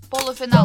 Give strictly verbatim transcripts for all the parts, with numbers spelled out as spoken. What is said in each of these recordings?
Полуфинал.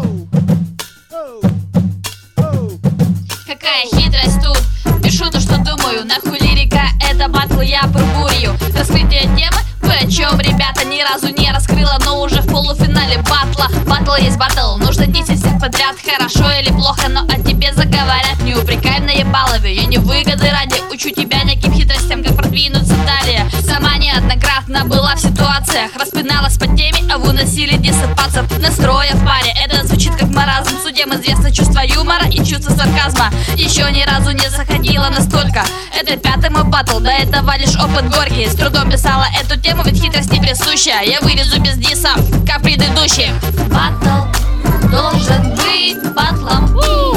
Какая хитрость тут. Пишу то, что думаю. Нахуй лирика, это батл, я пурпурию. Раскрытие темы, кое о чем, ребята, ни разу не раскрыла, но уже в полуфинале батла. Батл есть батл, нужно десять всех подряд. Хорошо или плохо, но о тебе заговорят. Не упрекай в наебалове, я не выгоды ради учу тебя неким хитростям, как продвинуться далее. Сама неоднократно была в ситуациях, распиналась по теме, а вы носили диссопацев. Настроя в паре, это звучит как маразм. Судьям известно чувство юмора и чувство сарказма. Еще ни разу не заходила настолько. Это пятый мой батл, до этого лишь опыт горький. С трудом писала эту тему, ведь хитрость не присуща. Я вырезу без диссов, как предыдущих. Батл должен быть батлом.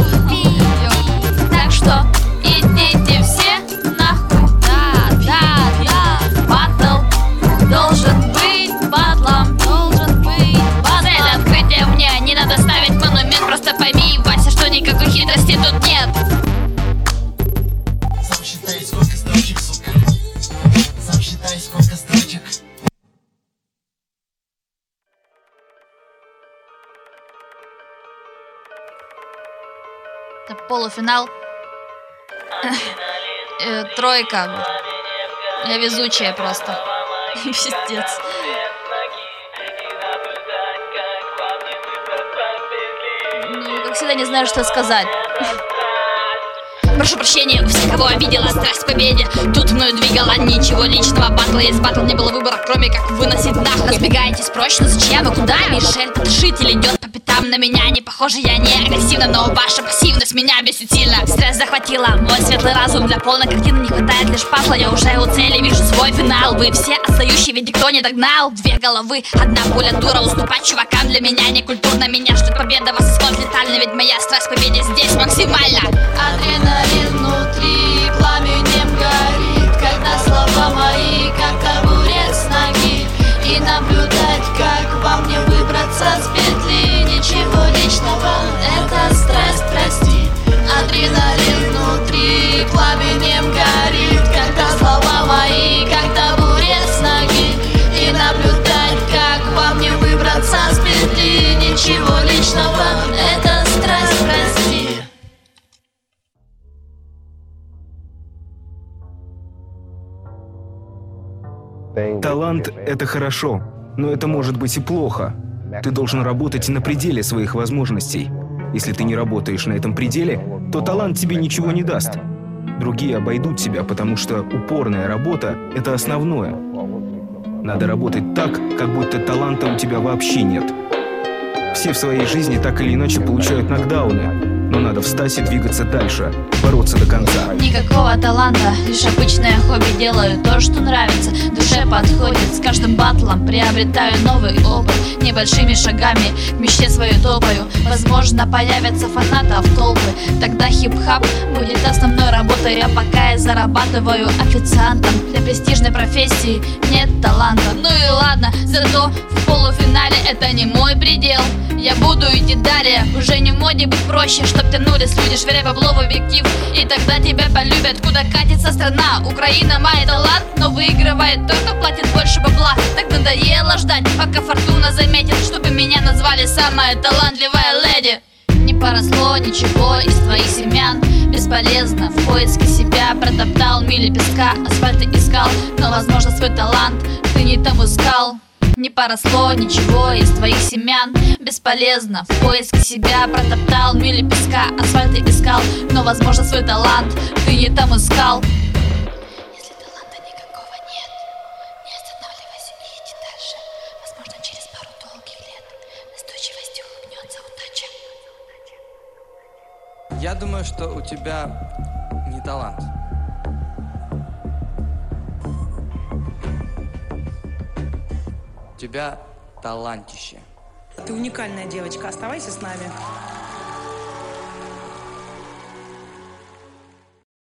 Так что идите все нахуй. Да, да, да. Батл должен быть батлом. Должен быть батлом. Цель открытия мне, не надо ставить монумент. Просто пойми, Вася, что никакой хитрости тут нет. Сам считай, сколько строчек, сука. Сам считай, сколько строчек. Это полуфинал. э, тройка. Я везучая просто. Пиздец. Ну, как всегда, не знаю, что сказать. Прошу прощения, у всех, кого обидела страсть к победе. Тут мною двигала ничего личного. Батл есть батл, не было выбора, кроме как выносить нахуй. Разбегаетесь прочь, но зачем и куда? Мишель Потрошитель идет по пятам на меня. Не похоже, я не агрессивна, но ваша пассивность меня бесит сильно. Стресс захватила мой светлый разум. Для полной картины не хватает лишь пазла. Я уже у цели вижу свой финал. Вы все отстающие, ведь никто не догнал. Две головы, одна пуля дура. Уступать чувакам для меня не культурно. Меня ждет победа, вас исход летальный. Ведь моя страсть к победе здесь максимально. Адреналин внутри пламенем горит, когда слова мои, как табурет с ноги. И наблюдать, как во мне выбраться с петли. Ничего личного, это стресс, прости. Адреналин внутри пламенем горит, когда слова мои, как табурет с ноги. И наблюдать, как во мне выбраться с петли. Ничего личного, это стресс, прости. Талант — это хорошо, но это может быть и плохо. Ты должен работать на пределе своих возможностей. Если ты не работаешь на этом пределе, то талант тебе ничего не даст. Другие обойдут тебя, потому что упорная работа — это основное. Надо работать так, как будто таланта у тебя вообще нет. Все в своей жизни так или иначе получают нокдауны, но надо встать и двигаться дальше, бороться до конца. Никакого таланта, лишь обычное хобби. Делаю то, что нравится, душе подходит. С каждым батлом приобретаю новый опыт. Небольшими шагами к мечте свою топаю. Возможно, появятся фанатов толпы. Тогда хип-хап будет основной работой. А пока я зарабатываю официантом. Для престижной профессии нет таланта. Ну и ладно, зато в полуфинале это не мой предел. Я буду идти далее, уже не в моде быть проще. Чтоб тянулись люди, швыряй бабло в объектив, и тогда тебя полюбят. Куда катится страна? Украина мает талант, но выигрывает тот, кто платит больше бабла. Так надоело ждать, пока фортуна заметит, чтобы меня назвали самая талантливая леди. Не поросло ничего из твоих семян, бесполезно в поиске себя. Протоптал мили песка, асфальта искал, но возможно свой талант ты не там искал. Не поросло ничего из твоих семян, бесполезно в поиске себя. Протоптал мили песка, асфальта искал, но возможно свой талант ты не там искал. Если таланта никакого нет, не останавливайся и иди дальше. Возможно, через пару долгих лет настойчивостью улыбнется удача. Я думаю, что у тебя не талант. У тебя талантище. Ты уникальная девочка, оставайся с нами.